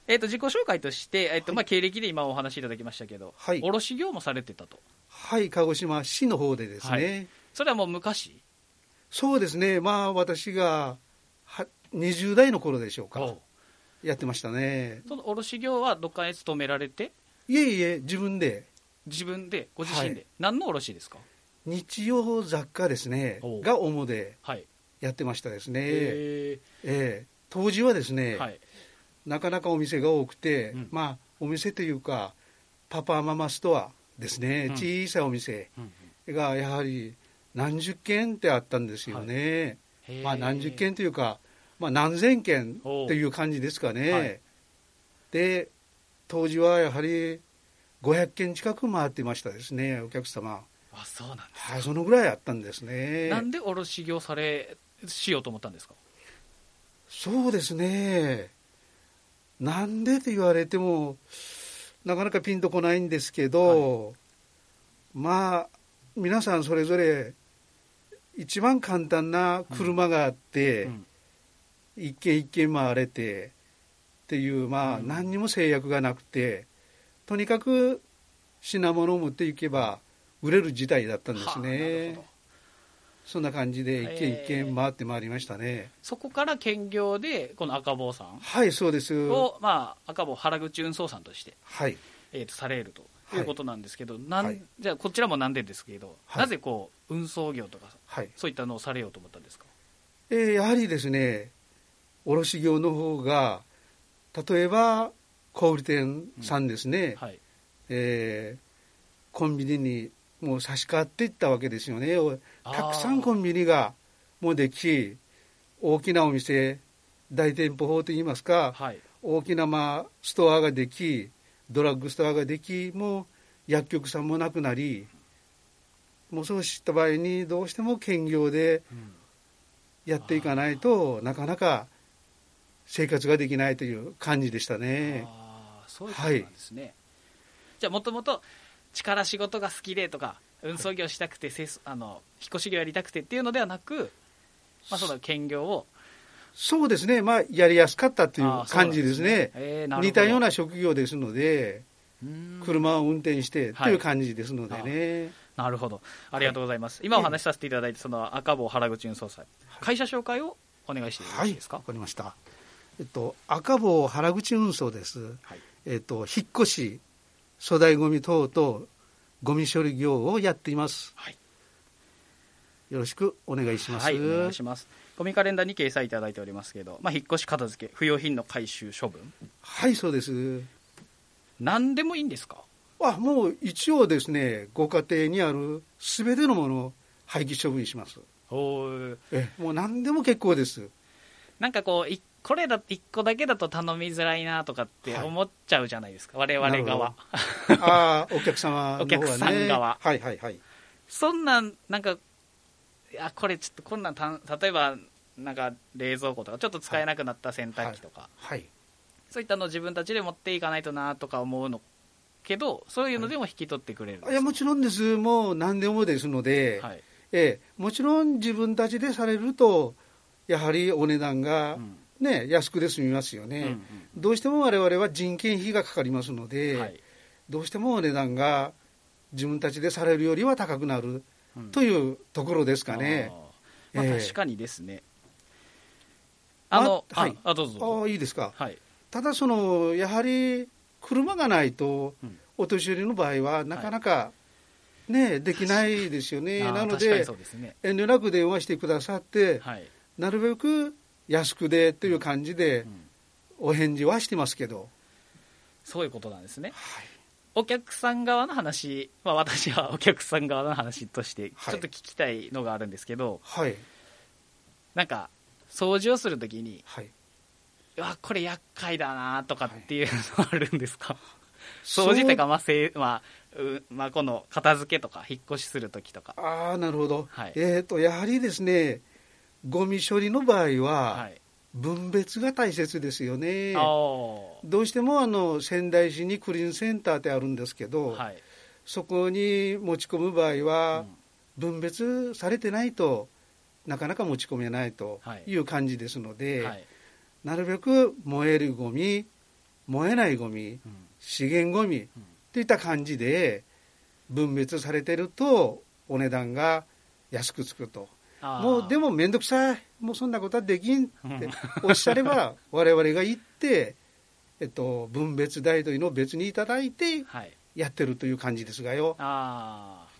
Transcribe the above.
自己紹介として、経歴で今お話しいただきましたけど、 はい、 卸業もされてたと。 はい、鹿児島市の方でですね、はい、 それはもう昔？ そうですね、私が20代の頃でしょうか、やってましたね。 その卸業はどっかへ勤められて？ いえいえ、自分で、 ご自身で、はい、何の卸ですか？ 日用雑貨ですねが主でやってましたですね。当時はですね、はい、なかなかお店が多くて、お店というかパパママストアですね、小さいお店がやはり何十軒ってあったんですよね。何十軒というか、何千軒っていう感じですかね。で、当時はやはり500軒近く回ってましたですね、お客様。 そうなんですか。 はい、そのぐらいあったんですね。 なんで卸業しようと思ったんですか？ そうですね、なんでと言われてもなかなかピンとこないんですけど、皆さんそれぞれ一番簡単な車があって、一軒一軒回れてっていう、何にも制約がなくて、とにかく品物を持っていけば売れる時代だったんですね。そんな感じで一軒一軒回ってまいりましたね。 そこから兼業でこの赤坊さん、 はい、そうですを、赤坊原口運送さんとして、 はい、 されるということなんですけど、じゃあこちらもなんでですけど、なぜ運送業とか、そういったのをされようと思ったんですか？ やはりですね、卸業の方が、例えば小売店さんですね、コンビニにもう差し替わっていったわけですよね。たくさんコンビニがもうでき、大きなお店、大店舗法といいますか、大きなストアができ、ドラッグストアができ、もう薬局さんもなくなり、もうそうした場合にどうしても兼業でやっていかないと、なかなか生活ができないという感じでしたね。 そういうことなんですね。じゃあもともと力仕事が好きでとか、運送業したくて、引っ越し業やりたくてっていうのではなく、その兼業を。 そうですね、やりやすかったという感じですね。似たような職業ですので、車を運転してという感じですのでね。 なるほど、ありがとうございます。今お話しさせていただいて、その赤坊原口運送祭、会社紹介をお願いしてよろしいですか？ わかりました。赤坊原口運送です。引っ越し、粗大ごみ等々ゴミ処理業をやっています。よろしくお願いします。 お願いします。ゴミカレンダーに掲載いただいておりますけど、引っ越し片付け、不要品の回収処分。 はい、そうです。 何でもいいんですか？ もう一応ですね、ご家庭にあるすべてのものを廃棄処分します。もう何でも結構です。 なんかこれだ1個だけだと頼みづらいなとかって思っちゃうじゃないですか、我々側。 お客様の方はね。 お客さん側。そんなん、これちょっとこんなん例えば冷蔵庫とかちょっと使えなくなった洗濯機とか、そういったのを自分たちで持っていかないとなとか思うのけど、そういうのでも引き取ってくれるんですか？ いや、もちろんです。もう何でもですので、もちろん自分たちでされるとやはりお値段が、安くで済みますよね。どうしても我々は人件費がかかりますので、どうしてもお値段が自分たちでされるよりは高くなるというところですかね。 確かにですね。 どうぞ。 いいですか。ただやはり車がないと、お年寄りの場合はなかなか、できないですよね。なので、遠慮なく電話してくださって、なるべく安くでという感じでお返事はしてますけど。 そういうことなんですね。お客さん側の話、私はお客さん側の話としてちょっと聞きたいのがあるんですけど、掃除をするときに、これ厄介だなとかっていうのはあるんですか？掃除というか、この片付けとか引っ越しするときとか。 なるほど。やはりですね、ゴミ処理の場合は、分別が大切ですよね。どうしても仙台市にクリーンセンターってあるんですけど、そこに持ち込む場合は、分別されてないとなかなか持ち込めないという感じですので、なるべく燃えるゴミ、 燃えないゴミ、資源ゴミといった感じで分別されてるとお値段が安くつくと。もうでも面倒くさい、もうそんなことはできんっておっしゃれば我々が行って、分別代というのを別にいただいてやってるという感じですがよ。